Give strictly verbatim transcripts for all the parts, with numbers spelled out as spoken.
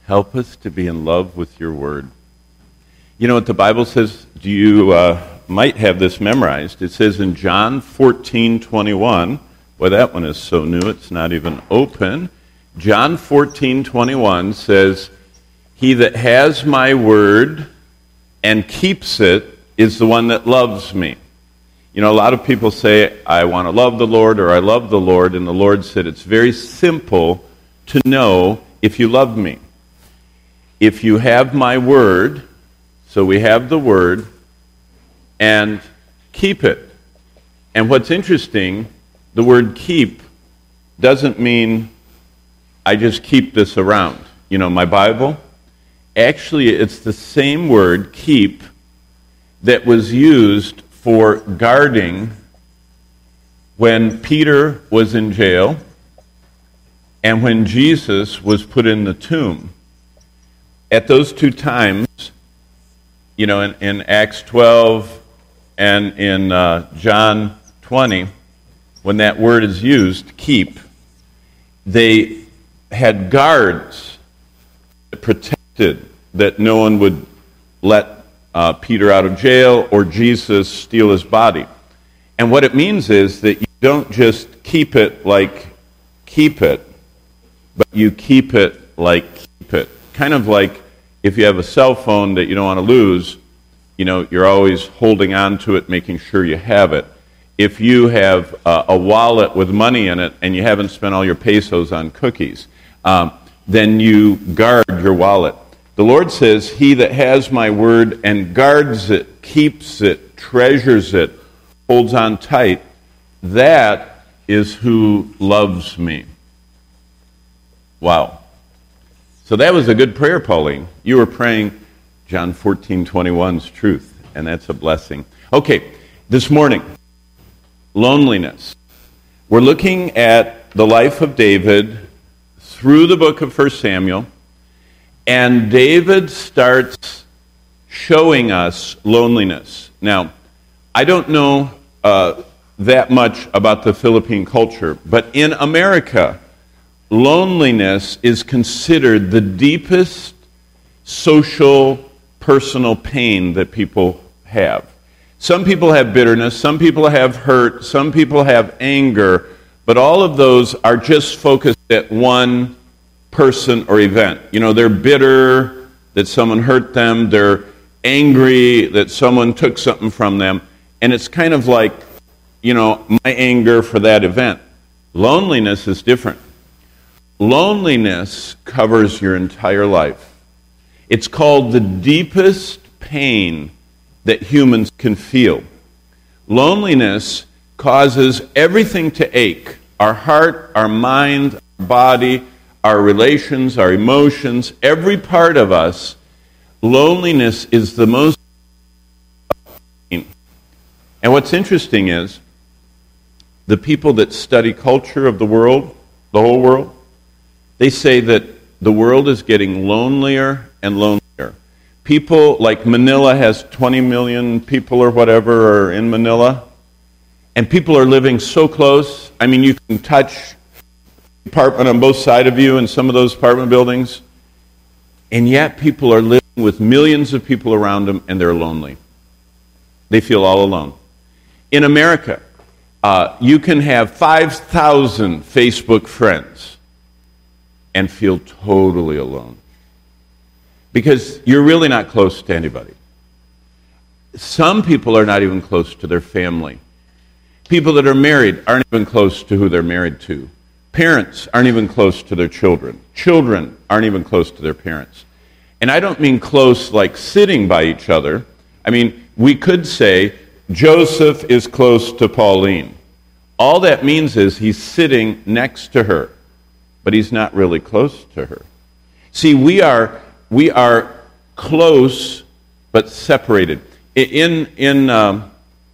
Help us to be in love with your word. You know what the Bible says? Do you uh, might have this memorized. It says in John fourteen twenty-one, well, that one is so new it's not even open. John fourteen twenty-one says, he that has my word and keeps it is the one that loves me. You know, a lot of people say, I want to love the Lord, or I love the Lord, and the Lord said it's very simple to know if you love me. If you have my word, so we have the word, and keep it. And what's interesting, the word keep doesn't mean I just keep this around. You know, my Bible, actually it's the same word, keep, that was used for guarding when Peter was in jail and when Jesus was put in the tomb. At those two times, you know, in, in Acts twelve and in uh, John twenty, when that word is used, keep, they had guards that protected that no one would let uh, Peter out of jail or Jesus steal his body. And what it means is that you don't just keep it like keep it, but you keep it like keep it. Kind of like if you have a cell phone that you don't want to lose, you know, you're always holding on to it, making sure you have it. If you have uh, a wallet with money in it and you haven't spent all your pesos on cookies, um, then you guard your wallet. The Lord says, he that has my word and guards it, keeps it, treasures it, holds on tight, that is who loves me. Wow. So that was a good prayer, Pauline. You were praying John fourteen twenty-one's truth, and that's a blessing. Okay, this morning, loneliness. We're looking at the life of David through the book of First Samuel, and David starts showing us loneliness. Now, I don't know uh, that much about the Philippine culture, but in America, loneliness is considered the deepest social, personal pain that people have. Some people have bitterness, some people have hurt, some people have anger, but all of those are just focused at one person or event. You know, they're bitter that someone hurt them, they're angry that someone took something from them, and it's kind of like, you know, my anger for that event. Loneliness is different. Loneliness covers your entire life. It's called the deepest pain that humans can feel. Loneliness causes everything to ache. Our heart, our mind, our body, our relations, our emotions, every part of us. Loneliness is the most pain. And what's interesting is the people that study culture of the world, the whole world, they say that the world is getting lonelier and lonelier. People, like Manila has twenty million people or whatever are in Manila, and people are living so close. I mean, you can touch the apartment on both sides of you in some of those apartment buildings, and yet people are living with millions of people around them, and they're lonely. They feel all alone. In America, uh, you can have five thousand Facebook friends and feel totally alone. Because you're really not close to anybody. Some people are not even close to their family. People that are married aren't even close to who they're married to. Parents aren't even close to their children. Children aren't even close to their parents. And I don't mean close like sitting by each other. I mean, we could say, Joseph is close to Pauline. All that means is he's sitting next to her, but he's not really close to her. See, we are we are close but separated. In in um,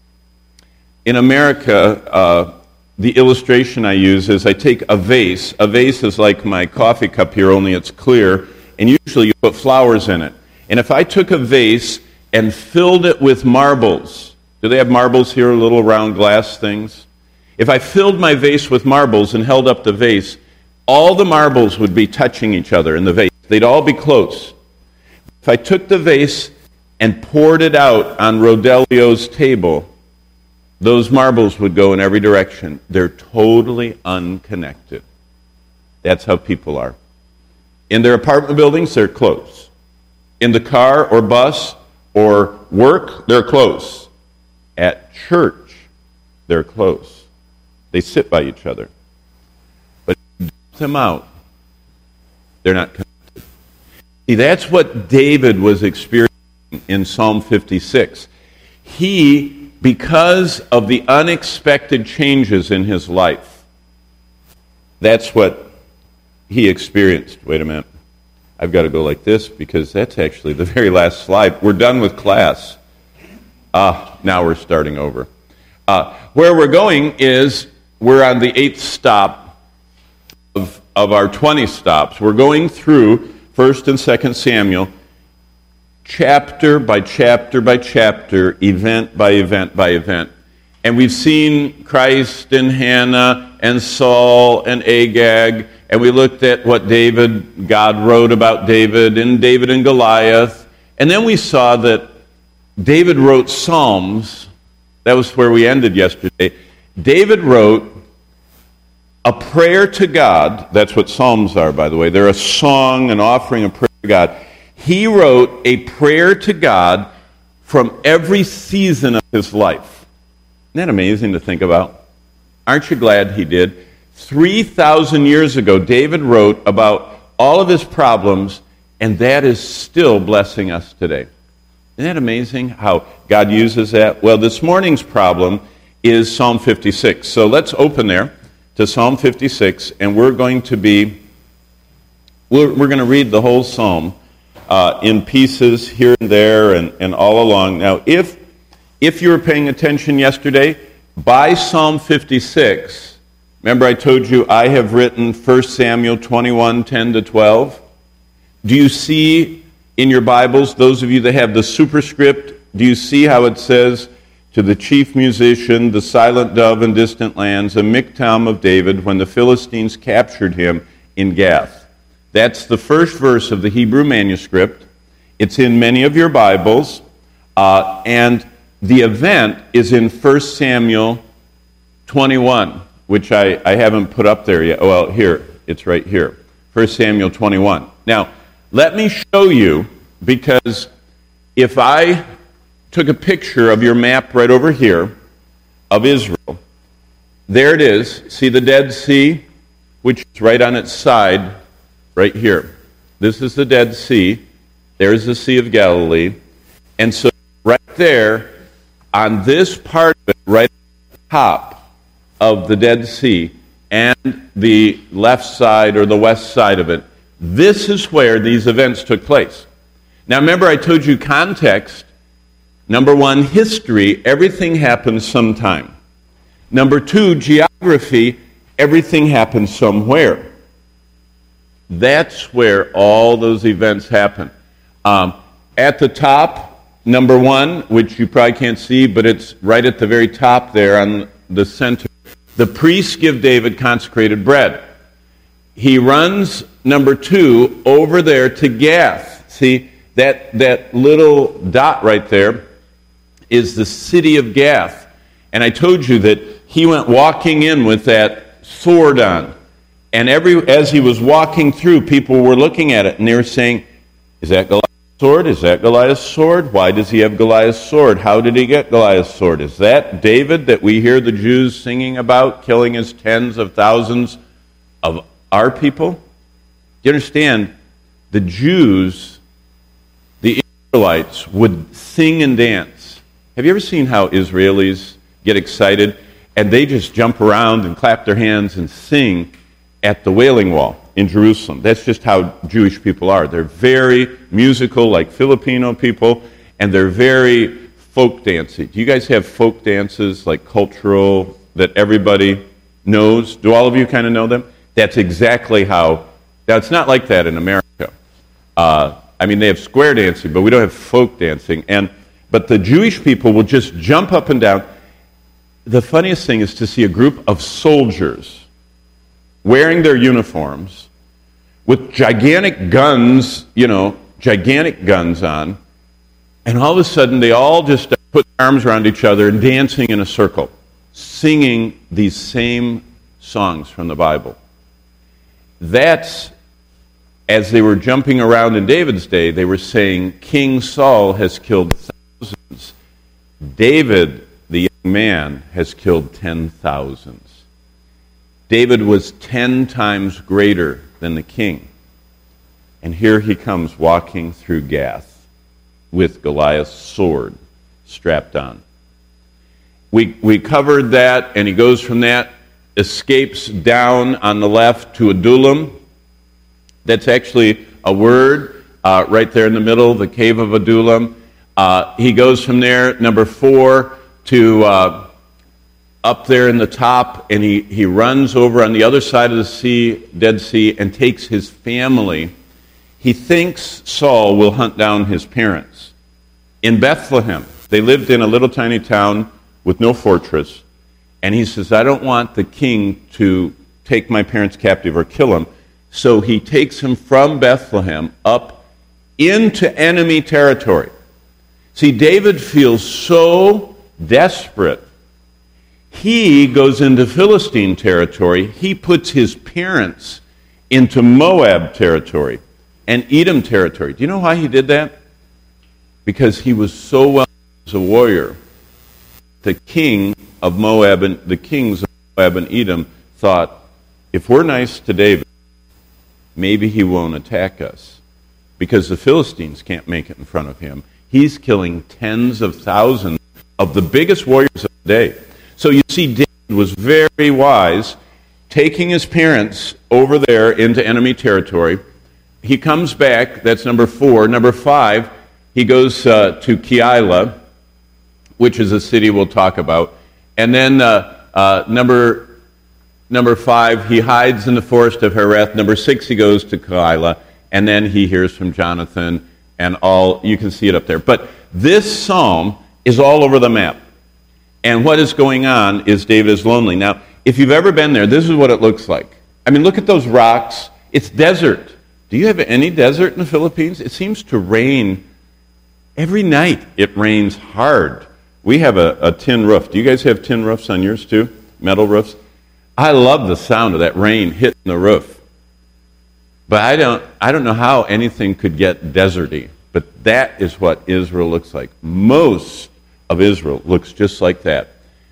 in America, uh, the illustration I use is I take a vase. A vase is like my coffee cup here, only it's clear, and usually you put flowers in it. And if I took a vase and filled it with marbles, do they have marbles here, little round glass things? If I filled my vase with marbles and held up the vase, all the marbles would be touching each other in the vase. they'd all be close. If I took the vase and poured it out on Rodelio's table, those marbles would go in every direction. They're totally unconnected. That's how people are. In their apartment buildings, they're close. In the car or bus or work, they're close. At church, they're close. They sit by each other. But if you dump them out, they're not connected. See, that's what David was experiencing in Psalm fifty-six. He, because of the unexpected changes in his life, that's what he experienced. Wait a minute. I've got to go like this because that's actually the very last slide. We're done with class. Ah, now we're starting over. Uh, where we're going is we're on the eighth stop of, of our twenty stops. We're going through First and Second Samuel, chapter by chapter by chapter, event by event by event. And we've seen Christ and Hannah and Saul and Agag, and we looked at what David, God wrote about David, and David and Goliath. And then we saw that David wrote Psalms. That was where we ended yesterday. David wrote a prayer to God. That's what Psalms are, by the way. They're a song, an offering, a prayer to God. He wrote a prayer to God from every season of his life. Isn't that amazing to think about? Aren't you glad he did? three thousand years ago, David wrote about all of his problems, and that is still blessing us today. Isn't that amazing how God uses that? Well, this morning's problem is Psalm fifty-six. So let's open there to Psalm fifty-six, and we're going to be, we're, we're going to read the whole psalm uh, in pieces here and there and, and all along. Now, if if you were paying attention yesterday, by Psalm fifty-six, remember I told you I have written First Samuel twenty-one, ten to twelve. Do you see in your Bibles, those of you that have the superscript, do you see how it says, to the chief musician, the silent dove in distant lands, a miktam of David, when the Philistines captured him in Gath? That's the first verse of the Hebrew manuscript. It's in many of your Bibles, uh, and the event is in First Samuel twenty-one, which I, I haven't put up there yet. Well, here, it's right here. First Samuel twenty-one. Now, let me show you, because if I took a picture of your map right over here of Israel, there it is. See the Dead Sea, which is right on its side, right here. This is the Dead Sea. There's the Sea of Galilee. And so right there, on this part of it, right at the top of the Dead Sea, and the left side or the west side of it, this is where these events took place. Now remember, I told you context. Number one, history. Everything happens sometime. Number two, geography. Everything happens somewhere. That's where all those events happen. Um, at the top, number one, which you probably can't see, but it's right at the very top there on the center. The priests give David consecrated bread. He runs, number two, over there to Gath. See, that, that little dot right there is the city of Gath. And I told you that he went walking in with that sword on. And every as he was walking through, people were looking at it, and they were saying, is that Goliath's sword? Is that Goliath's sword? Why does he have Goliath's sword? How did he get Goliath's sword? Is that David that we hear the Jews singing about, killing his tens of thousands of our people? Do you understand? The Jews, the Israelites, would sing and dance. Have you ever seen how Israelis get excited and they just jump around and clap their hands and sing at the Wailing Wall in Jerusalem? That's just how Jewish people are. They're very musical, like Filipino people, and they're very folk dancey. Do you guys have folk dances, like cultural, that everybody knows? Do all of you kind of know them? That's exactly how. Now, it's not like that in America. Uh, I mean, they have square dancing, but we don't have folk dancing. And but the Jewish people will just jump up and down. The funniest thing is to see a group of soldiers wearing their uniforms with gigantic guns, you know, gigantic guns on, and all of a sudden they all just put their arms around each other and dancing in a circle, singing these same songs from the Bible. That's, as they were jumping around in David's day, they were saying, King Saul has killed thousands. David, the young man, has killed ten thousands. David was ten times greater than the king. And here he comes walking through Gath with Goliath's sword strapped on. We, we covered that, and he goes from that, escapes down on the left to Adullam. That's actually a word uh, right there in the middle, the cave of Adullam. Uh, he goes from there, number four, to uh, up there in the top, and he, he runs over on the other side of the sea, Dead Sea, and takes his family. He thinks Saul will hunt down his parents. In Bethlehem, they lived in a little tiny town with no fortress, and he says, I don't want the king to take my parents captive or kill them. So he takes him from Bethlehem up into enemy territory. See, David feels so desperate. He goes into Philistine territory. He puts his parents into Moab territory and Edom territory. Do you know why he did that? Because he was so well as a warrior. The king of Moab and the kings of Moab and Edom thought, if we're nice to David, maybe he won't attack us, because the Philistines can't make it in front of him. He's killing tens of thousands of the biggest warriors of the day. So you see, David was very wise, taking his parents over there into enemy territory. He comes back, that's number four. Number five, he goes uh, to Keilah, which is a city we'll talk about. And then uh, uh, number number five, he hides in the forest of Hereth. Number six, he goes to Keilah. And then he hears from Jonathan, and all, you can see it up there. But this psalm is all over the map. And what is going on is David is lonely. Now, if you've ever been there, this is what it looks like. I mean, look at those rocks. It's desert. Do you have any desert in the Philippines? It seems to rain every night. It rains hard. We have a, a tin roof. Do you guys have tin roofs on yours too? Metal roofs? I love the sound of that rain hitting the roof. But I don't, I don't know how anything could get deserty. But that is what Israel looks like. Most of Israel looks just like that.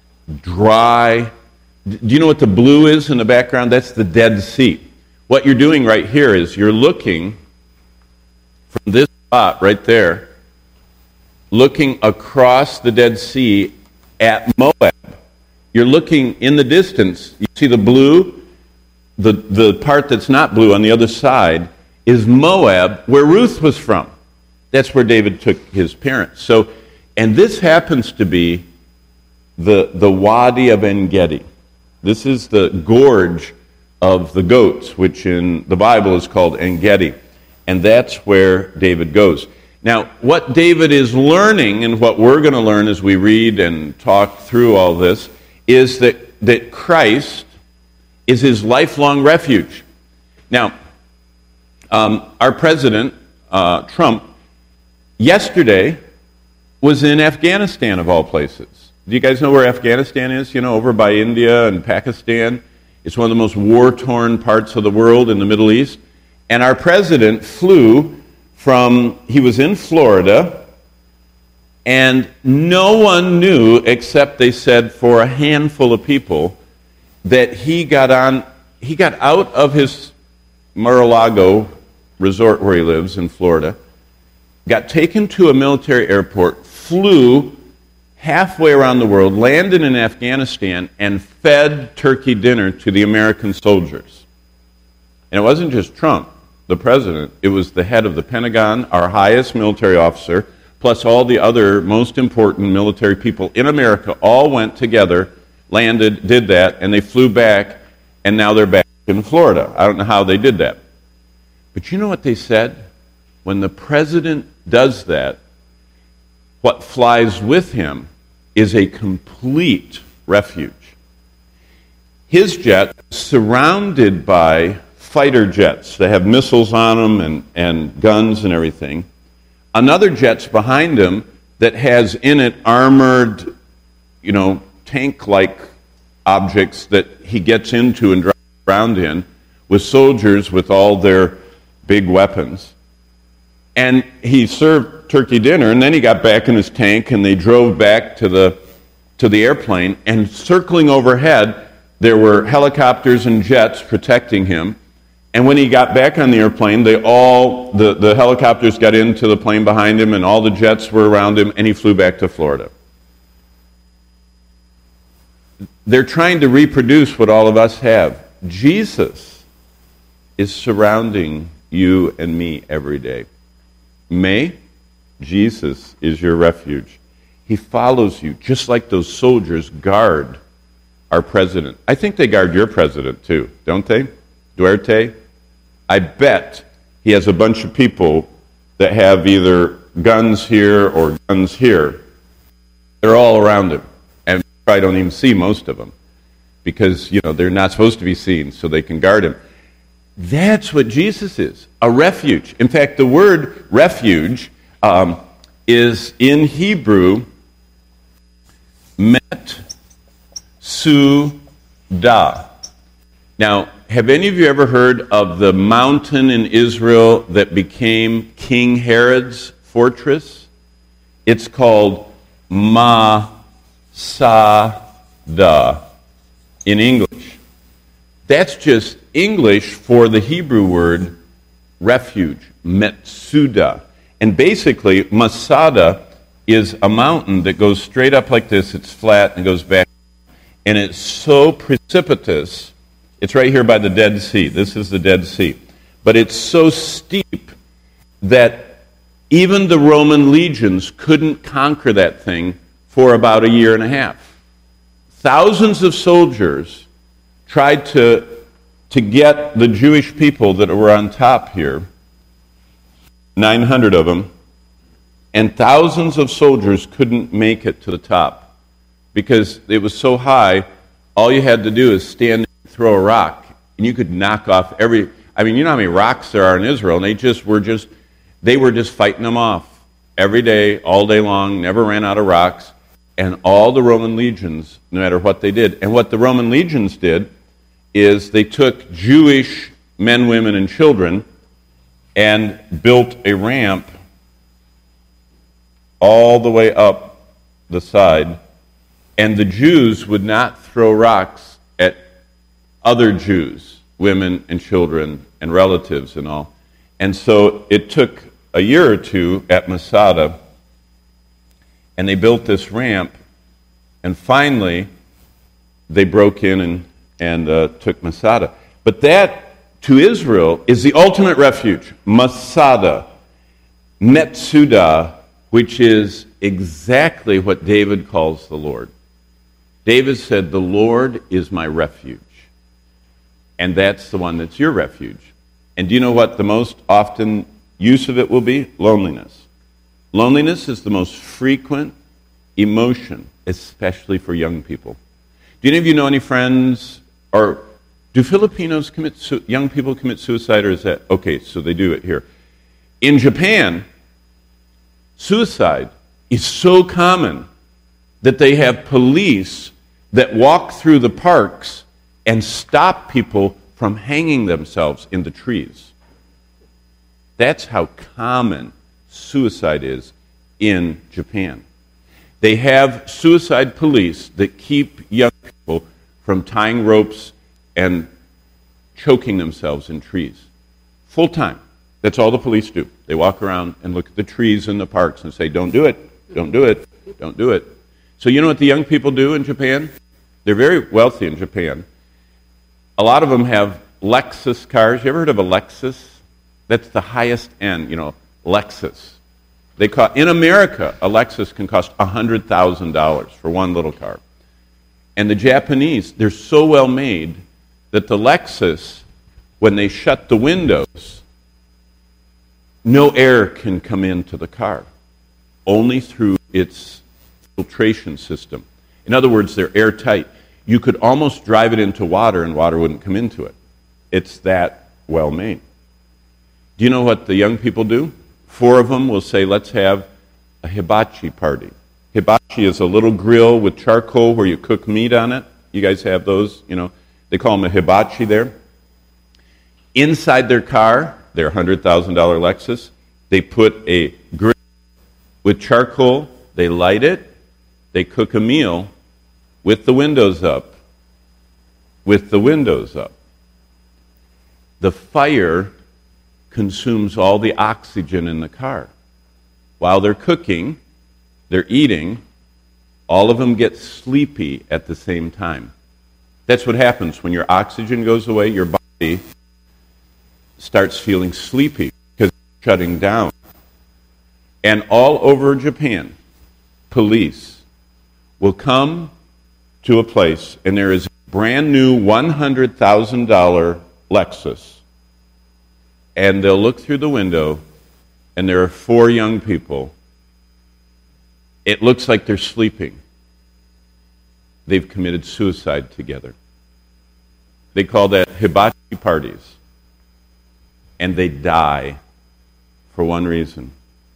Dry. Do you know what the blue is in the background? That's the Dead Sea. What you're doing right here is you're looking from this spot right there, looking across the Dead Sea at Moab. You're looking in the distance. You see the blue? The, the part that's not blue on the other side is Moab, where Ruth was from. That's where David took his parents. So, and this happens to be the, the Wadi of En-Gedi. This is the gorge of the goats, which in the Bible is called En-Gedi. And that's where David goes. Now, what David is learning, and what we're going to learn as we read and talk through all this, is that, that Christ is his lifelong refuge. Now, um, our president, uh, Trump, yesterday was in Afghanistan, of all places. Do you guys know where Afghanistan is? You know, over by India and Pakistan. It's one of the most war-torn parts of the world in the Middle East. And our president flew from, he was in Florida, and no one knew, except they said for a handful of people, that he got on, he got out of his Mar-a-Lago resort where he lives in Florida, got taken to a military airport, flew halfway around the world, landed in Afghanistan, and fed turkey dinner to the American soldiers. And it wasn't just Trump, the president. It was the head of the Pentagon, our highest military officer, plus all the other most important military people in America all went together, landed, did that, and they flew back, and now they're back in Florida. I don't know how they did that. But you know what they said? When the president does that, what flies with him is a complete refuge. His jet, surrounded by fighter jets. They have missiles on them and, and guns and everything. Another jet's behind him that has in it armored, you know, tank-like objects that he gets into and drives around in with soldiers with all their big weapons. And he served turkey dinner, and then he got back in his tank, and they drove back to the to the airplane, and circling overhead, there were helicopters and jets protecting him. And when he got back on the airplane, they all the, the helicopters got into the plane behind him, and all the jets were around him, and he flew back to Florida. They're trying to reproduce what all of us have. Jesus is surrounding you and me every day. May, Jesus is your refuge. He follows you, just like those soldiers guard our president. I think they guard your president too, don't they? Duarte? I bet he has a bunch of people that have either guns here or guns here. They're all around him. And I don't even see most of them because, you know, they're not supposed to be seen, so they can guard him. That's what Jesus is, a refuge. In fact, the word refuge um, is in Hebrew met suda. Now, have any of you ever heard of the mountain in Israel that became King Herod's fortress? It's called Masada in English. That's just English for the Hebrew word refuge, Metsuda. And basically, Masada is a mountain that goes straight up like this. It's flat and goes back. And it's so precipitous. It's right here by the Dead Sea. This is the Dead Sea. But it's so steep that even the Roman legions couldn't conquer that thing for about a year and a half. Thousands of soldiers tried to, to get the Jewish people that were on top here, nine hundred of them, and thousands of soldiers couldn't make it to the top because it was so high, all you had to do is stand and throw a rock, and you could knock off every... I mean, you know how many rocks there are in Israel, and they just were just... They were just fighting them off every day, all day long, never ran out of rocks, and all the Roman legions, no matter what they did. And what the Roman legions did is they took Jewish men, women, and children and built a ramp all the way up the side, and the Jews would not throw rocks at other Jews, women and children and relatives and all. And so it took a year or two at Masada, and they built this ramp, and finally they broke in and, and uh, took Masada. But that, to Israel, is the ultimate refuge, Masada, Metsuda, which is exactly what David calls the Lord. David said, the Lord is my refuge. And that's the one that's your refuge. And do you know what the most often use of it will be? Loneliness. Loneliness is the most frequent emotion, especially for young people. Do any of you know any friends, or do Filipinos commit, su- young people commit suicide, or is that, okay, so they do it here. In Japan, suicide is so common that they have police that walk through the parks and stop people from hanging themselves in the trees. That's how common suicide is in Japan. They have suicide police that keep young people from tying ropes and choking themselves in trees. Full time. That's all the police do. They walk around and look at the trees in the parks and say, don't do it, don't do it, don't do it. So you know what the young people do in Japan? They're very wealthy in Japan. A lot of them have Lexus cars. You ever heard of a Lexus? That's the highest end, you know, Lexus. They cost, in America, a Lexus can cost one hundred thousand dollars for one little car. And the Japanese, they're so well made that the Lexus, when they shut the windows, no air can come into the car, only through its filtration system. In other words, they're airtight. You could almost drive it into water and water wouldn't come into it. It's that well made. Do you know what the young people do? Four of them will say, let's have a hibachi party. Hibachi is a little grill with charcoal where you cook meat on it. You guys have those, you know. They call them a hibachi there. Inside their car, their one hundred thousand dollars Lexus, they put a grill with charcoal. They light it. They cook a meal with the windows up. With the windows up. The fire consumes all the oxygen in the car. While they're cooking, they're eating, all of them get sleepy at the same time. That's what happens when your oxygen goes away, your body starts feeling sleepy because it's shutting down. And all over Japan, police will come to a place and there is a brand new one hundred thousand dollars Lexus. And they'll look through the window and there are four young people. It looks like they're sleeping. They've committed suicide together. They call that hibachi parties. And they die for one reason.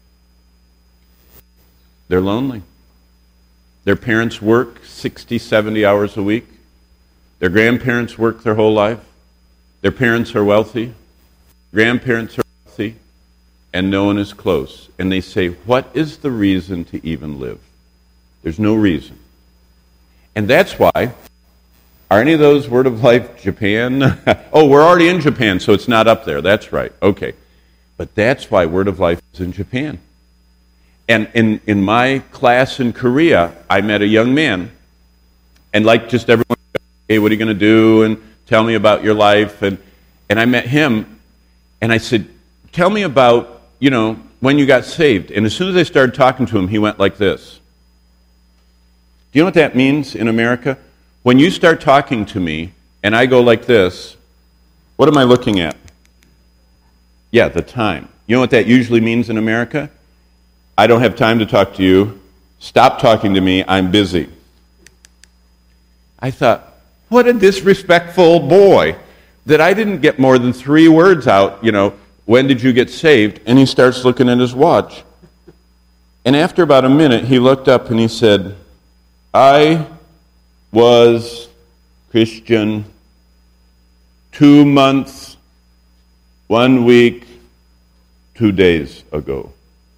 They're lonely. Their parents work sixty, seventy hours a week. Their grandparents work their whole life. Their parents are wealthy. Grandparents are wealthy. And no one is close. And they say, what is the reason to even live? There's no reason. And that's why, are any of those Word of Life Japan? Oh, we're already in Japan, so it's not up there. That's right. Okay. But that's why Word of Life is in Japan. And in, in my class in Korea, I met a young man. And like just everyone, hey, what are you going to do? And tell me about your life. And, and I met him, and I said, tell me about, you know, when you got saved. And as soon as I started talking to him, he went like this. Do you know what that means in America? When you start talking to me, and I go like this, what am I looking at? Yeah, the time. You know what that usually means in America? I don't have time to talk to you. Stop talking to me. I'm busy. I thought, what a disrespectful boy that I didn't get more than three words out, you know, when did you get saved? And he starts looking at his watch. And after about a minute, he looked up and he said, I was Christian two months, one week, two days ago.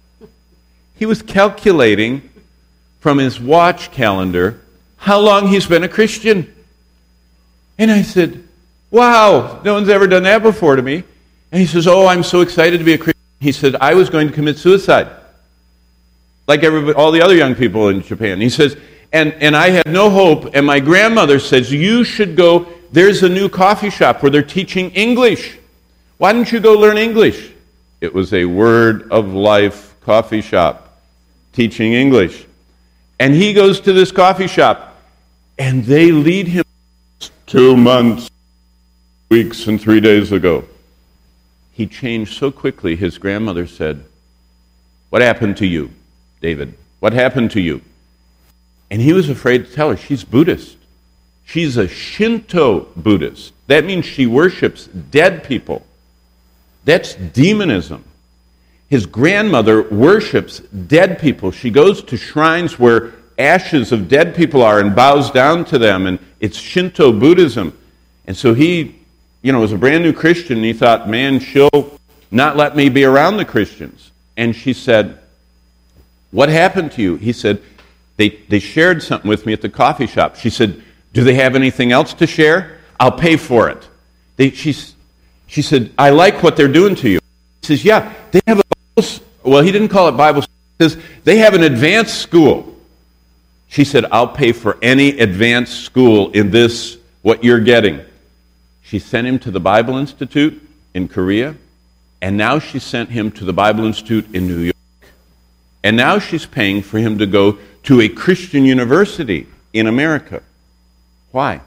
He was calculating from his watch calendar how long he's been a Christian. And I said, wow, no one's ever done that before to me. And he says, oh, I'm so excited to be a Christian. He said, I was going to commit suicide, like everybody, all the other young people in Japan. He says, and, and I had no hope. And my grandmother says, you should go, there's a new coffee shop where they're teaching English. Why don't you go learn English? It was a Word of Life coffee shop teaching English. And he goes to this coffee shop, and they lead him two months, weeks, and three days ago. He changed so quickly, his grandmother said, what happened to you, David? What happened to you? And he was afraid to tell her. She's Buddhist. She's a Shinto Buddhist. That means she worships dead people. That's demonism. His grandmother worships dead people. She goes to shrines where ashes of dead people are and bows down to them, and it's Shinto Buddhism. And so he, you know, was a brand new Christian, and he thought, man, she'll not let me be around the Christians. And she said, what happened to you? He said, they, they shared something with me at the coffee shop. She said, do they have anything else to share? I'll pay for it. They, she, she said, I like what they're doing to you. He says, yeah, they have a Bible, well, he didn't call it Bible school. He says, they have an advanced school. She said, I'll pay for any advanced school in this, what you're getting. She sent him to the Bible Institute in Korea, and now she sent him to the Bible Institute in New York. And now she's paying for him to go to a Christian university in America. Why?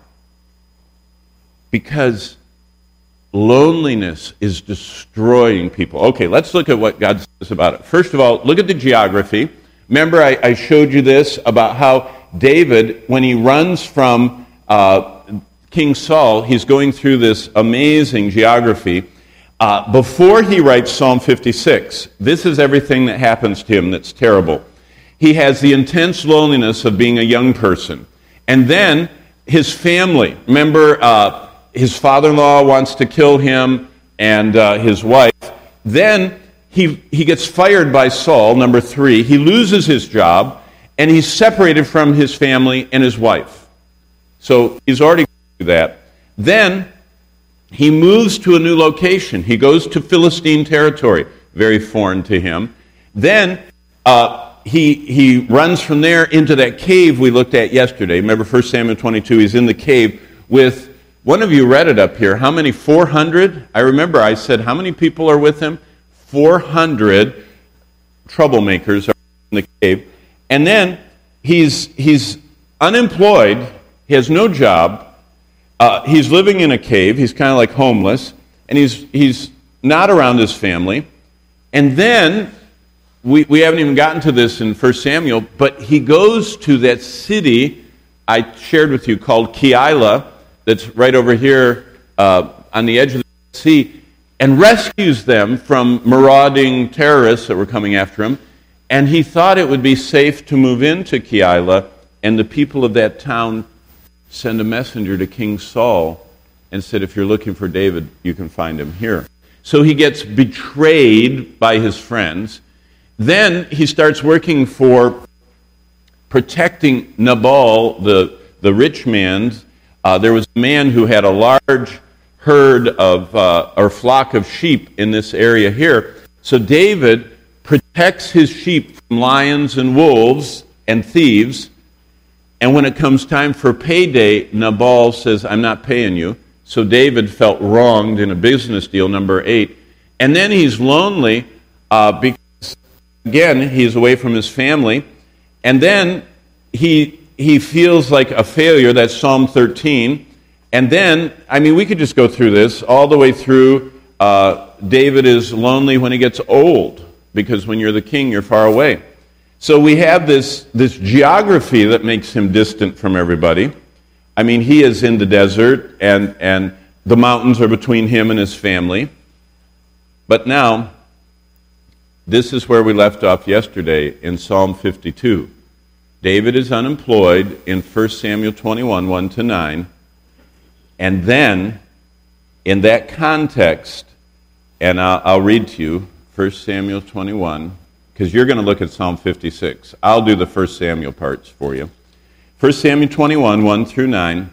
Because loneliness is destroying people. Okay, let's look at what God says about it. First of all, look at the geography. Remember, I, I showed you this about how David, when he runs from uh, King Saul, he's going through this amazing geography. Uh, before he writes Psalm fifty-six, this is everything that happens to him that's terrible. He has the intense loneliness of being a young person. And then his family. Remember, uh, his father-in-law wants to kill him and uh, his wife. Then he, he gets fired by Saul, number three. He loses his job, and he's separated from his family and his wife. So he's already through that. Then he moves to a new location. He goes to Philistine territory, very foreign to him. Then uh, he he runs from there into that cave we looked at yesterday. Remember First Samuel twenty-two, he's in the cave with, one of you read it up here, how many? four hundred? I remember I said, how many people are with him? four hundred troublemakers are in the cave. And then he's he's unemployed, he has no job. Uh, he's living in a cave. He's kind of like homeless, and he's he's not around his family. And then we we haven't even gotten to this in First Samuel, but he goes to that city I shared with you called Keilah, that's right over here uh, on the edge of the sea, and rescues them from marauding terrorists that were coming after him. And he thought it would be safe to move into Keilah, and the people of that town send a messenger to King Saul and said, if you're looking for David, you can find him here. So he gets betrayed by his friends. Then he starts working for protecting Nabal, the, the rich man. Uh, there was a man who had a large herd of, uh, or flock of sheep in this area here. So David protects his sheep from lions and wolves and thieves. And when it comes time for payday, Nabal says, I'm not paying you. So David felt wronged in a business deal, number eight. And then he's lonely uh, because, again, he's away from his family. And then he he feels like a failure. That's Psalm thirteen. And then, I mean, we could just go through this all the way through. Uh, David is lonely when he gets old, because when you're the king, you're far away. So we have this, this geography that makes him distant from everybody. I mean, he is in the desert, and, and the mountains are between him and his family. But now, this is where we left off yesterday in Psalm fifty-two. David is unemployed in First Samuel twenty-one, one to nine. And then, in that context, and I'll, I'll read to you First Samuel twenty-one, because you're going to look at Psalm fifty-six. I'll do the First Samuel parts for you. First Samuel twenty-one, one through nine.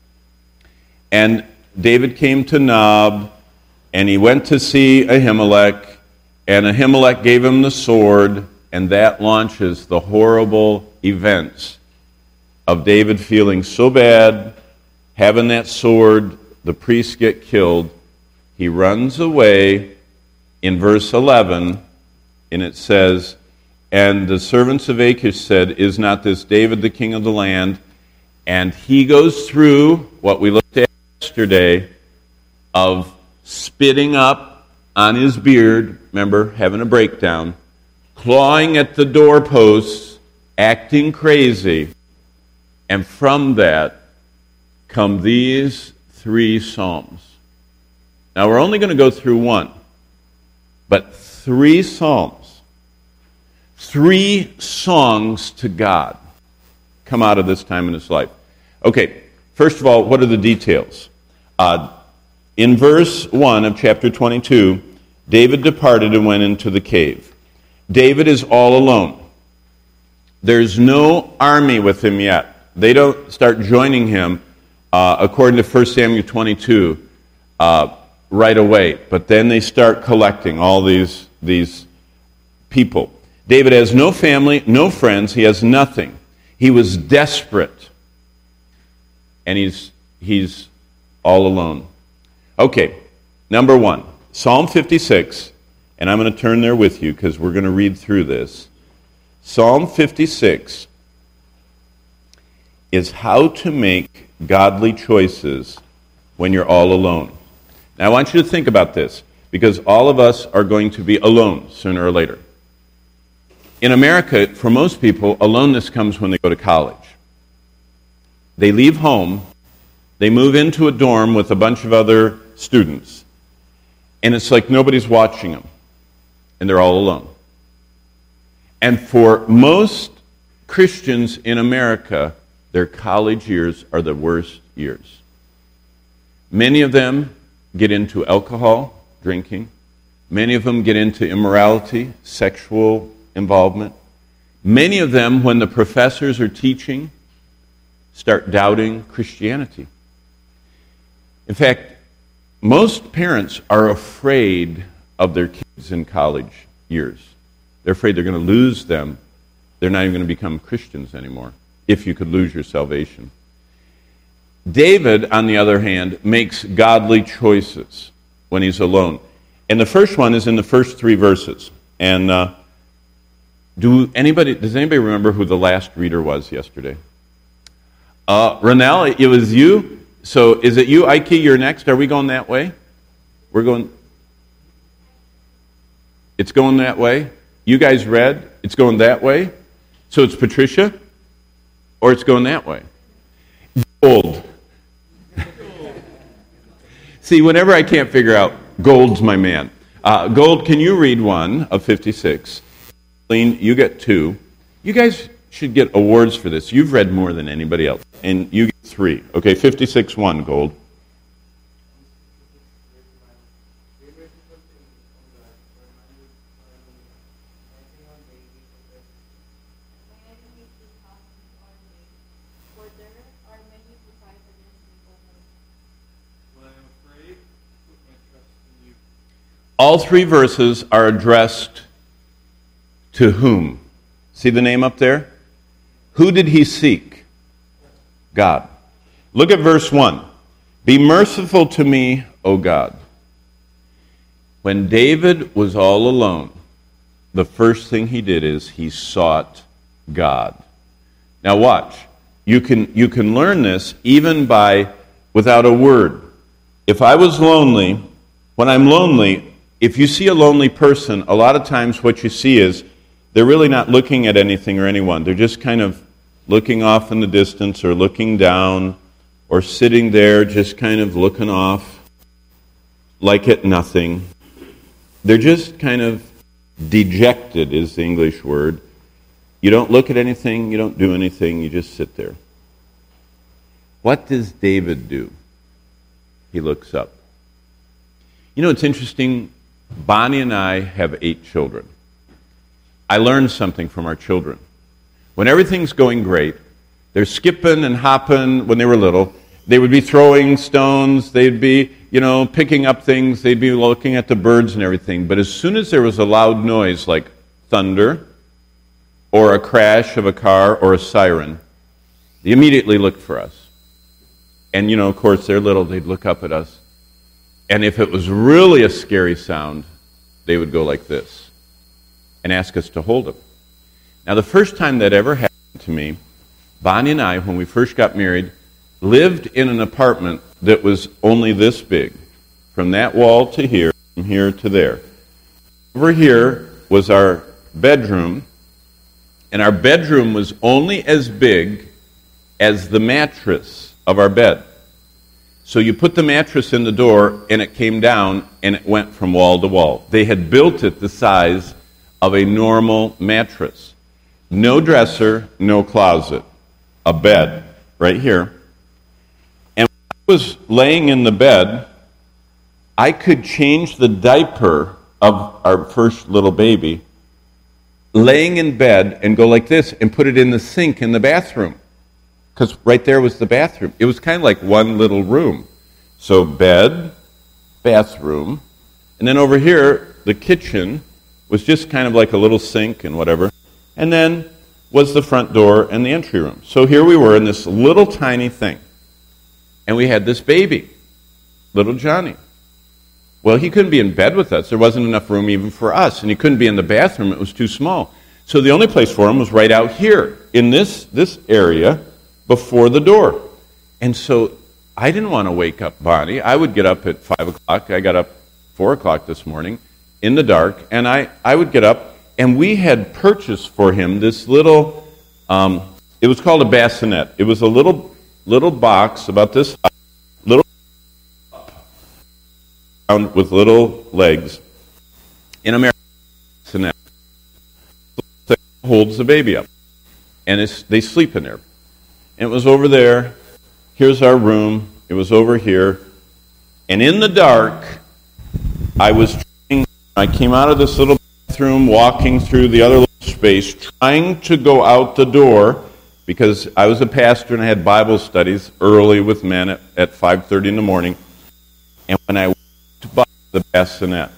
And David came to Nob, and he went to see Ahimelech, and Ahimelech gave him the sword, and that launches the horrible events of David feeling so bad, having that sword, the priests get killed. He runs away in verse eleven. And it says, and the servants of Achish said, is not this David the king of the land? And he goes through what we looked at yesterday of spitting up on his beard, remember, having a breakdown, clawing at the doorposts, acting crazy. And from that come these three psalms. Now, we're only going to go through one, but three psalms. Three songs to God come out of this time in his life. Okay, first of all, what are the details? Uh, in verse one of chapter twenty-two, David departed and went into the cave. David is all alone. There's no army with him yet. They don't start joining him, uh, according to First Samuel twenty-two, uh, right away. But then they start collecting all these, these people. David has no family, no friends. He has nothing. He was desperate. And he's he's all alone. Okay, number one, Psalm fifty-six. And I'm going to turn there with you because we're going to read through this. Psalm fifty-six is how to make godly choices when you're all alone. Now, I want you to think about this, because all of us are going to be alone sooner or later. In America, for most people, aloneness comes when they go to college. They leave home, they move into a dorm with a bunch of other students, And it's like nobody's watching them, and they're all alone. And for most Christians in America, their college years are the worst years. Many of them get into alcohol, drinking. Many of them get into immorality, sexual involvement. Many of them, when the professors are teaching, start doubting Christianity. In fact, most parents are afraid of their kids in college years. They're afraid they're going to lose them. They're not even going to become Christians anymore, if you could lose your salvation. David, on the other hand, makes godly choices when he's alone. And the first one is in the first three verses. And uh, do anybody does anybody remember who the last reader was yesterday? Uh, Ronell, it was you. So is it you, Ike? You're next. Are we going that way? We're going. It's going that way. You guys read. It's going that way. So it's Patricia, or it's going that way. Gold. See, whenever I can't figure out, Gold's my man. Uh, Gold, can you read one of fifty-six? Lean, you get two. You guys should get awards for this. You've read more than anybody else, and you get three. Okay, fifty-six one, Gold. All three verses are addressed to whom? See the name up there? Who did he seek? God. Look at verse one. Be merciful to me, O God. When David was all alone, the first thing he did is he sought God. Now watch. You can, you can learn this even by, without a word. If I was lonely, when I'm lonely, if you see a lonely person, a lot of times what you see is they're really not looking at anything or anyone. They're just kind of looking off in the distance or looking down or sitting there just kind of looking off like at nothing. They're just kind of dejected is the English word. You don't look at anything, you don't do anything, you just sit there. What does David do? He looks up. You know, it's interesting. Bonnie and I have eight children. I learned something from our children. When everything's going great, they're skipping and hopping when they were little. They would be throwing stones. They'd be, you know, picking up things. They'd be looking at the birds and everything. But as soon as there was a loud noise like thunder or a crash of a car or a siren, they immediately looked for us. And, you know, of course, they're little. They'd look up at us. And if it was really a scary sound, they would go like this and ask us to hold them. Now, the first time that ever happened to me, Bonnie and I, when we first got married, lived in an apartment that was only this big, from that wall to here, from here to there. Over here was our bedroom, and our bedroom was only as big as the mattress of our bed. So you put the mattress in the door, and it came down, and it went from wall to wall. They had built it the size of a normal mattress. No dresser, no closet. A bed right here. And when I was laying in the bed, I could change the diaper of our first little baby, laying in bed, and go like this, and put it in the sink in the bathroom. Because right there was the bathroom. It was kind of like one little room. So bed, bathroom, and then over here, the kitchen was just kind of like a little sink and whatever. And then was the front door and the entry room. So here we were in this little tiny thing. And we had this baby, little Johnny. Well, he couldn't be in bed with us. There wasn't enough room even for us. And he couldn't be in the bathroom. It was too small. So the only place for him was right out here in this, this area before the door. And so I didn't want to wake up Bonnie. I would get up at five o'clock. I got up four o'clock this morning in the dark. And I, I would get up. And we had purchased for him this little, um, it was called a bassinet. It was a little little box about this little around with little legs in America. Holds the baby up. And it's, they sleep in there. And it was over there. Here's our room. It was over here. And in the dark, I was trying, I came out of this little bathroom, walking through the other little space, trying to go out the door, because I was a pastor and I had Bible studies early with men at, at five thirty in the morning. And when I walked by the bassinet,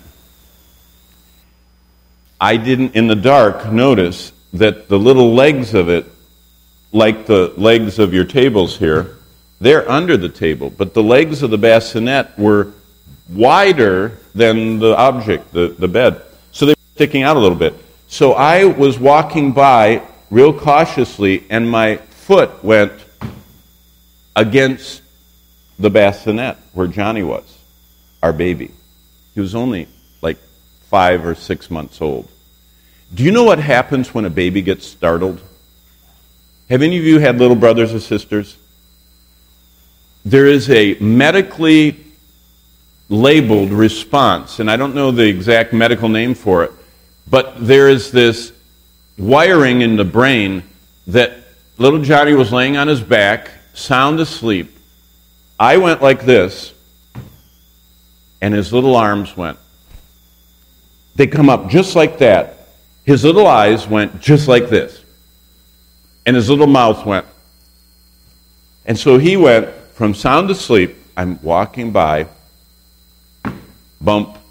I didn't, in the dark, notice that the little legs of it, like the legs of your tables here, they're under the table. But the legs of the bassinet were wider than the object, the, the bed. So they were sticking out a little bit. So I was walking by real cautiously, and my foot went against the bassinet where Johnny was, our baby. He was only like five or six months old. Do you know what happens when a baby gets startled? Have any of you had little brothers or sisters? There is a medically labeled response, and I don't know the exact medical name for it, but there is this wiring in the brain that little Johnny was laying on his back, sound asleep. I went like this, and his little arms went. They come up just like that. His little eyes went just like this. And his little mouth went. And so he went from sound asleep. I'm walking by, bump.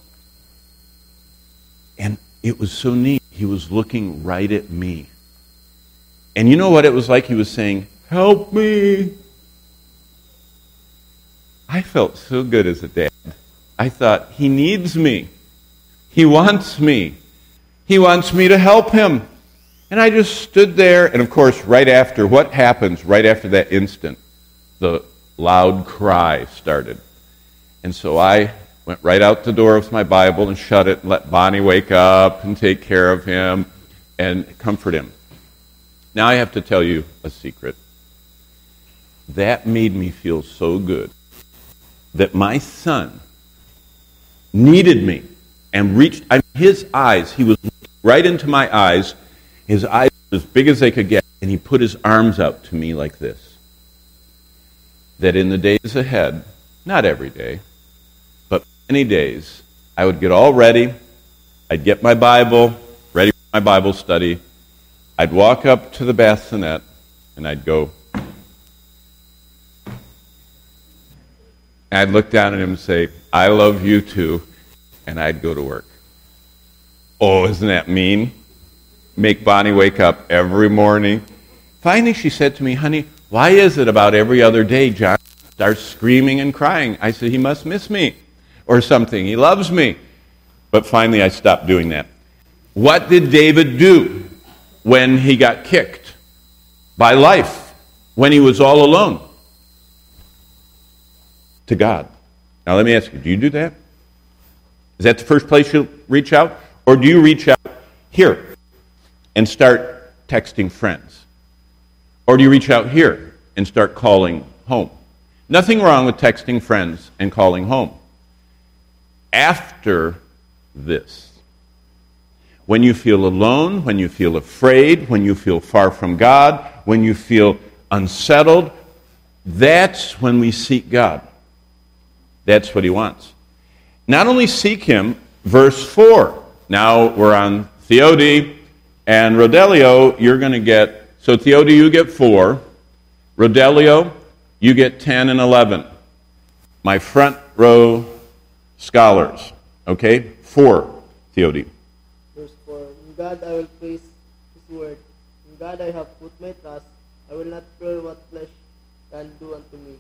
And it was so neat. He was looking right at me. And you know what it was like? He was saying, "Help me." I felt so good as a dad. I thought, he needs me. He wants me. He wants me to help him. And I just stood there, and of course, right after, what happens right after that instant? The loud cry started. And so I went right out the door with my Bible and shut it and let Bonnie wake up and take care of him and comfort him. Now I have to tell you a secret. That made me feel so good that my son needed me and reached, I mean, his eyes, he was right into my eyes. His eyes were as big as they could get, and he put his arms out to me like this. That in the days ahead, not every day, but many days, I would get all ready. I'd get my Bible, ready for my Bible study. I'd walk up to the bassinet, and I'd go. I'd look down at him and say, "I love you too," and I'd go to work. Oh, isn't that mean? Make Bonnie wake up every morning. Finally, she said to me, "Honey, why is it about every other day John starts screaming and crying?" I said, "He must miss me or something. He loves me." But finally, I stopped doing that. What did David do when he got kicked by life, when he was all alone? To God. Now, let me ask you, do you do that? Is that the first place you reach out? Or do you reach out here and start texting friends? Or do you reach out here and start calling home? Nothing wrong with texting friends and calling home. After this, when you feel alone, when you feel afraid, when you feel far from God, when you feel unsettled, that's when we seek God. That's what he wants. Not only seek him, verse four. Now we're on Theodi and Rodelio. You're going to get, so Theodi, you get four. Rodelio, you get ten and eleven. My front row scholars. Okay? Four, Theodi. Verse four. In God I will praise his word. In God I have put my trust. I will not fear what flesh can do unto me.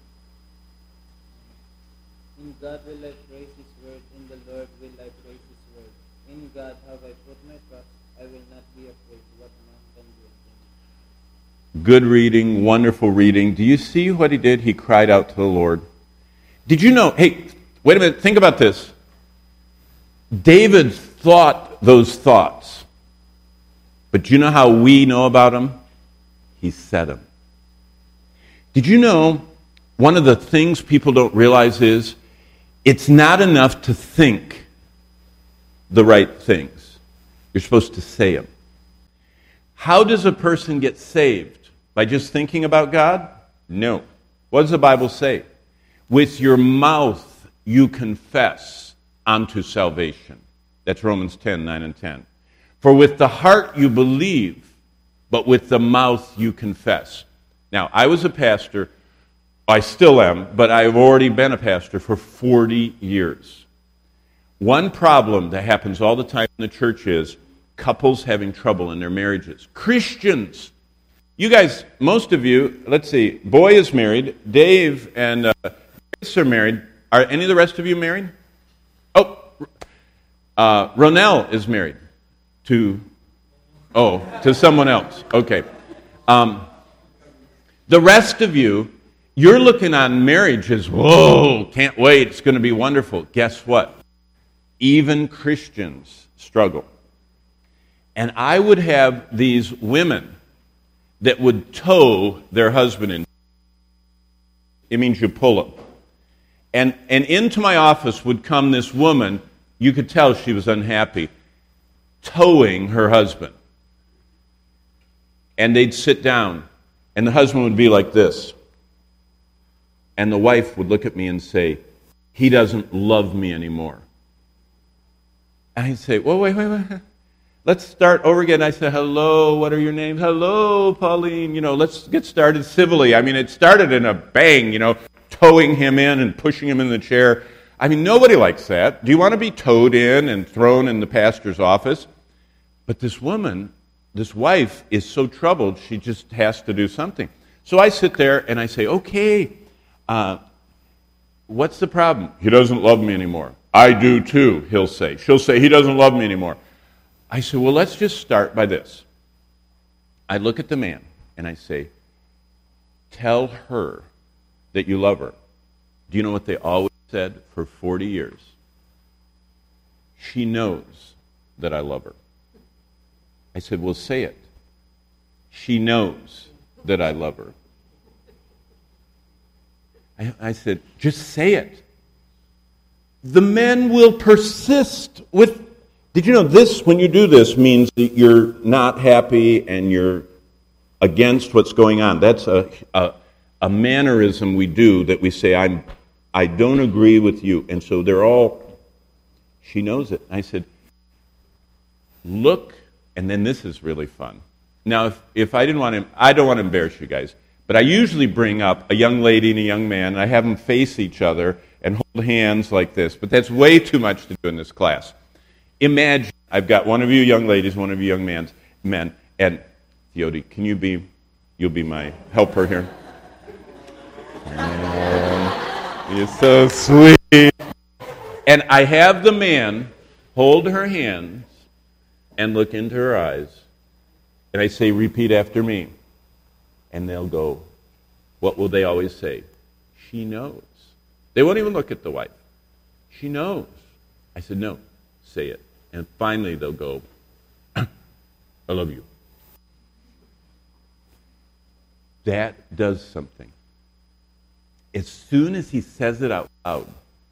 In God will I praise his word. In the Lord will I praise his word. In God have I put my trust. I will not be afraid what man can do unto me. Good reading, wonderful reading. Do you see what he did? He cried out to the Lord. Did you know, hey, wait a minute, think about this. David thought those thoughts. But do you know how we know about them? He said them. Did you know one of the things people don't realize is It's not enough to think the right things. You're supposed to say them. How does a person get saved? By just thinking about God? No. What does the Bible say? With your mouth you confess unto salvation. That's Romans ten, nine and ten. For with the heart you believe, but with the mouth you confess. Now, I was a pastor, I still am, but I've already been a pastor for forty years. One problem that happens all the time in the church is couples having trouble in their marriages. Christians. You guys, most of you, let's see, Boy is married, Dave and uh, Grace are married. Are any of the rest of you married? Oh, uh, Ronell is married to, oh, to someone else. Okay. Um, the rest of you, you're looking on marriage as, whoa, can't wait, it's going to be wonderful. Guess what? Even Christians struggle. And I would have these women that would tow their husband in. It means you pull them. And, and into my office would come this woman, you could tell she was unhappy, towing her husband. And they'd sit down, and the husband would be like this. And the wife would look at me and say, he doesn't love me anymore. And I'd say, well, wait, wait, wait. Let's start over again. I said, hello, what are your names? Hello, Pauline. You know, let's get started civilly. I mean, it started in a bang, you know, towing him in and pushing him in the chair. I mean, nobody likes that. Do you want to be towed in and thrown in the pastor's office? But this woman, this wife, is so troubled, she just has to do something. So I sit there and I say, okay, uh, what's the problem? He doesn't love me anymore. I do too, he'll say. She'll say, he doesn't love me anymore. I say, well, let's just start by this. I look at the man and I say, tell her that you love her. Do you know what they always said for forty years? She knows that I love her. I said, well, say it. She knows that I love her. I, I said, just say it. The men will persist with. Did you know this, when you do this, means that you're not happy and you're against what's going on? That's a, a, a mannerism we do that we say, I'm, I don't agree with you. And so they're all, she knows it. I said, look, and then this is really fun. Now, if, if I didn't want to, I don't want to embarrass you guys, but I usually bring up a young lady and a young man, and I have them face each other and hold hands like this. But that's way too much to do in this class. Imagine, I've got one of you young ladies, one of you young mans, men, and Theody, can you be, you'll be my helper here? Oh, you're so sweet. And I have the man hold her hands and look into her eyes. And I say, repeat after me. And they'll go, what will they always say? She knows. They won't even look at the wife. She knows. I said, no, say it. And finally they'll go, I love you. That does something. As soon as he says it out loud,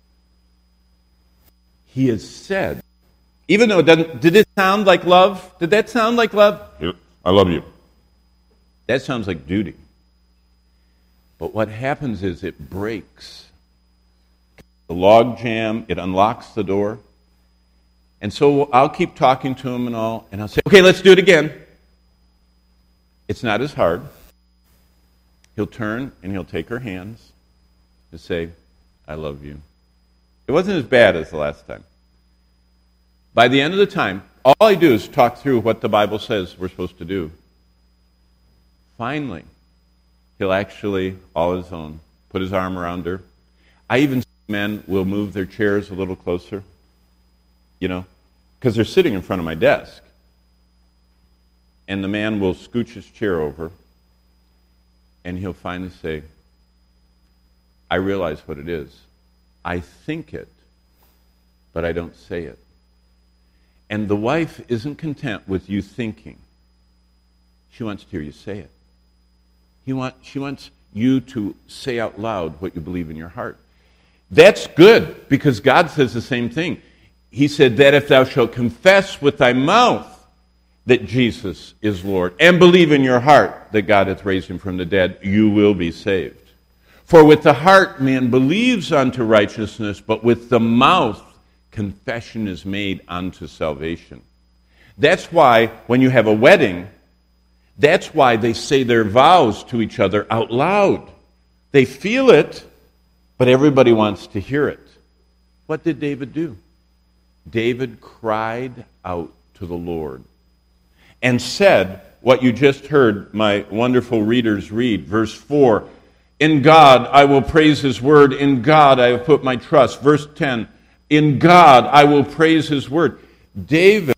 he has said, even though it doesn't, did it sound like love? Did that sound like love? Yep, I love you. That sounds like duty. But what happens is it breaks the log jam, it unlocks the door. And so I'll keep talking to him and all, and I'll say, okay, let's do it again. It's not as hard. He'll turn and he'll take her hands and say, I love you. It wasn't as bad as the last time. By the end of the time, all I do is talk through what the Bible says we're supposed to do. Finally, he'll actually, all his own, put his arm around her. I even see men will move their chairs a little closer. You know, because they're sitting in front of my desk. And the man will scooch his chair over, and he'll finally say, I realize what it is. I think it, but I don't say it. And the wife isn't content with you thinking. She wants to hear you say it. He want, she wants you to say out loud what you believe in your heart. That's good, because God says the same thing. He said that if thou shalt confess with thy mouth that Jesus is Lord, and believe in your heart that God hath raised him from the dead, you will be saved. For with the heart man believes unto righteousness, but with the mouth confession is made unto salvation. That's why when you have a wedding, that's why they say their vows to each other out loud. They feel it, but everybody wants to hear it. What did David do? David cried out to the Lord and said what you just heard my wonderful readers read. Verse four, in God I will praise his word. In God I have put my trust. Verse ten, in God I will praise his word. David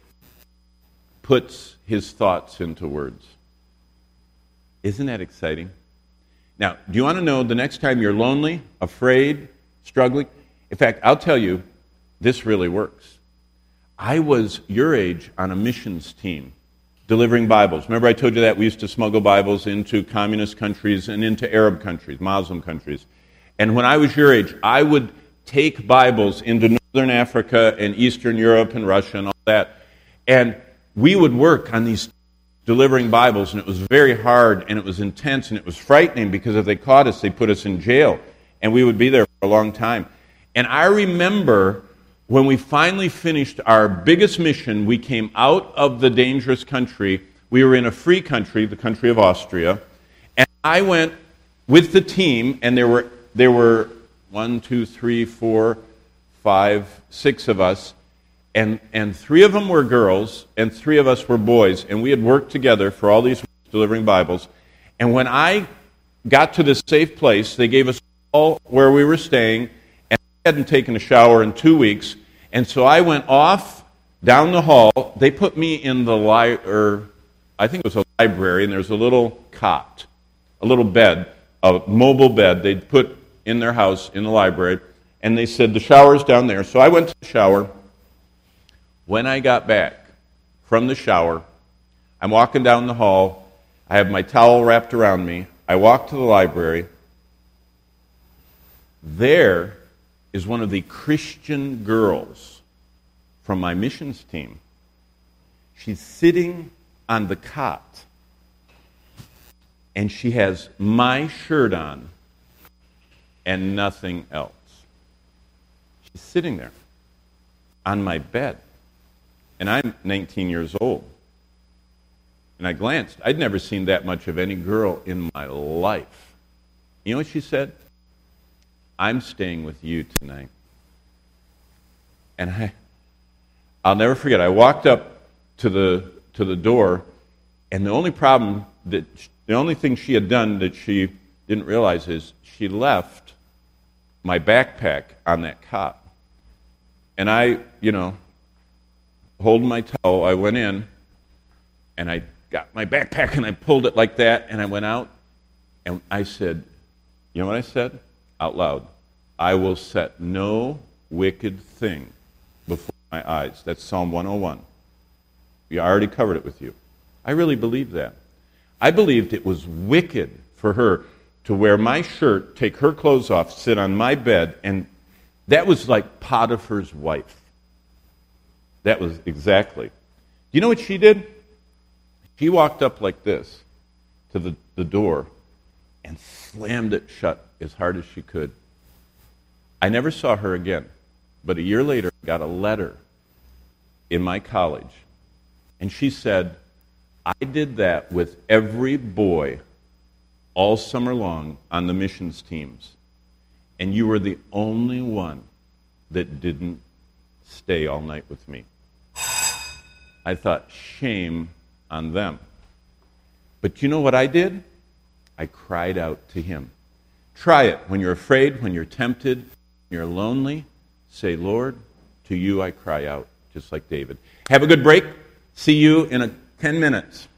puts his thoughts into words. Isn't that exciting? Now, do you want to know the next time you're lonely, afraid, struggling? In fact, I'll tell you, this really works. I was your age on a missions team delivering Bibles. Remember I told you that? We used to smuggle Bibles into communist countries and into Arab countries, Muslim countries. And when I was your age, I would take Bibles into Northern Africa and Eastern Europe and Russia and all that. And we would work on these delivering Bibles, and it was very hard, and it was intense, and it was frightening, because if they caught us, they'd put us in jail, and we would be there for a long time. And I remember when we finally finished our biggest mission, we came out of the dangerous country. We were in a free country, the country of Austria, and I went with the team, and there were there were one, two, three, four, five, six of us, and and three of them were girls, and three of us were boys, and we had worked together for all these weeks delivering Bibles. And when I got to this safe place, they gave us all where we were staying, and I hadn't taken a shower in two weeks, and so I went off down the hall. They put me in the li- or I think it was a library, and there's a little cot, a little bed, a mobile bed they'd put in their house in the library, and they said the shower's down there. So I went to the shower. When I got back from the shower, I'm walking down the hall. I have my towel wrapped around me. I walk to the library. There is one of the Christian girls from my missions team. She's sitting on the cot, and she has my shirt on and nothing else. She's sitting there on my bed. And I'm nineteen years old. And I glanced. I'd never seen that much of any girl in my life. You know what she said? I'm staying with you tonight. And I, I'll never forget, I walked up to the to the door, and the only problem, that the only thing she had done that she didn't realize is she left my backpack on that cot. And I, you know, holding my towel, I went in, and I got my backpack, and I pulled it like that, and I went out, and I said, you know what I said? Out loud, I will set no wicked thing before my eyes. That's Psalm one oh one. We already covered it with you. I really believed that. I believed it was wicked for her to wear my shirt, take her clothes off, sit on my bed, and that was like Potiphar's wife. That was exactly. Do you know what she did? She walked up like this to the, the door and slammed it shut as hard as she could. I never saw her again. But a year later, I got a letter in my college. And she said, I did that with every boy all summer long on the missions teams. And you were the only one that didn't stay all night with me. I thought, shame on them. But you know what I did? I cried out to him. Try it. When you're afraid, when you're tempted, when you're lonely, say, Lord, to you I cry out, just like David. Have a good break. See you in a ten minutes.